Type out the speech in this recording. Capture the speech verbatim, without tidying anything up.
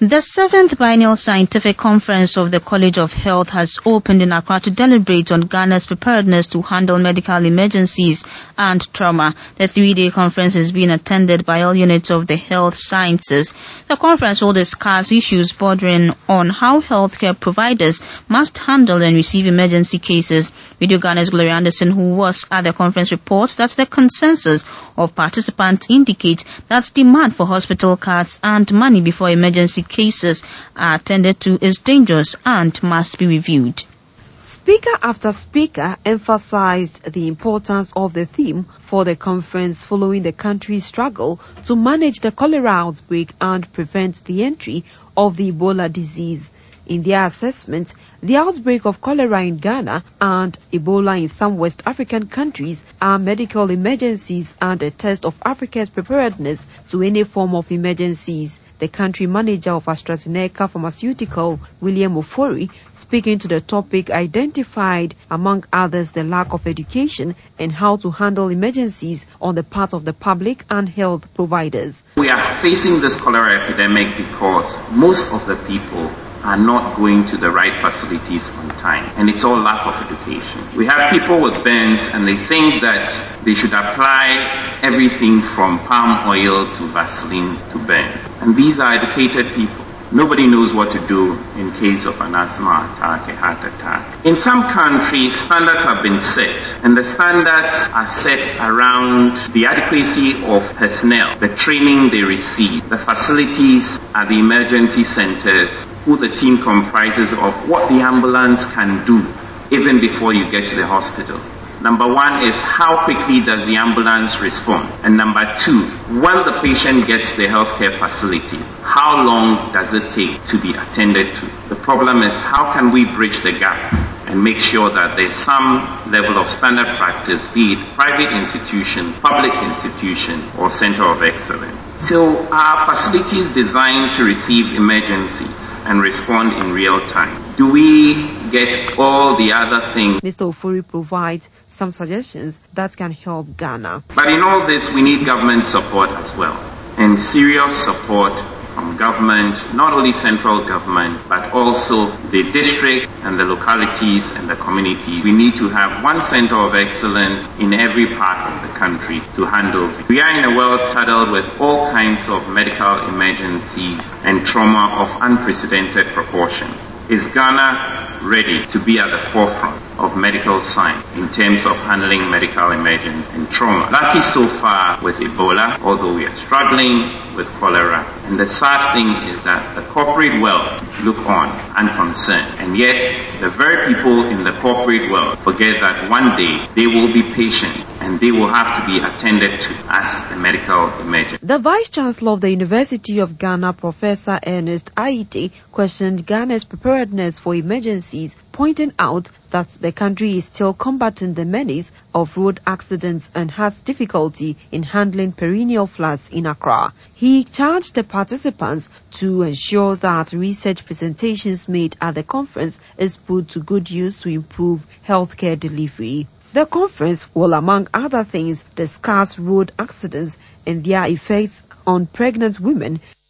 The seventh Biennial Scientific Conference of the College of Health has opened in Accra to deliberate on Ghana's preparedness to handle medical emergencies and trauma. The three-day conference is being attended by all units of the health sciences. The conference will discuss issues bordering on how healthcare providers must handle and receive emergency cases. Radio Ghana's Gloria Anderson, who was at the conference, reports that the consensus of participants indicates that demand for hospital cards and money before emergency cases are attended to is dangerous and must be reviewed. Speaker after speaker emphasized the importance of the theme for the conference following the country's struggle to manage the cholera outbreak and prevent the entry of the Ebola disease. In their assessment, the outbreak of cholera in Ghana and Ebola in some West African countries are medical emergencies and a test of Africa's preparedness to any form of emergencies. The country manager of AstraZeneca Pharmaceutical, William Ofori, speaking to the topic, identified, among others, the lack of education and how to handle emergencies on the part of the public and health providers. We are facing this cholera epidemic because most of the people are not going to the right facilities on time, and it's all lack of education. We have people with burns and they think that they should apply everything from palm oil to Vaseline to burn, and these are educated people. Nobody knows what to do in case of an asthma attack, a heart attack. In some countries, standards have been set, and the standards are set around the adequacy of personnel, the training they receive, the facilities at the emergency centers, who the team comprises of, what the ambulance can do even before you get to the hospital. Number one is, how quickly does the ambulance respond? And number two, when the patient gets to the healthcare facility, how long does it take to be attended to? The problem is, how can we bridge the gap and make sure that there's some level of standard practice, be it private institution, public institution, or center of excellence. So are facilities designed to receive emergencies and respond in real time? Do we get all the other things? Mister Ofori provides some suggestions that can help Ghana. But in all this, we need government support as well, and serious support from government, not only central government, but also the district and the localities and the communities. We need to have one center of excellence in every part of the country to handle. We are in a world saddled with all kinds of medical emergencies and trauma of unprecedented proportion. Is Ghana ready to be at the forefront of medical science in terms of handling medical emergencies and trauma? Lucky so far with Ebola, although we are struggling with cholera. And the sad thing is that the corporate world look on unconcerned. And yet, the very people in the corporate world forget that one day they will be patient and they will have to be attended to as a medical emergency. The Vice Chancellor of the University of Ghana, Professor Ernest Aite, questioned Ghana's preparedness for emergencies, pointing out that the country is still combating the menace of road accidents and has difficulty in handling perennial floods in Accra. He charged the participants to ensure that research presentations made at the conference is put to good use to improve healthcare delivery. The conference will, among other things, discuss road accidents and their effects on pregnant women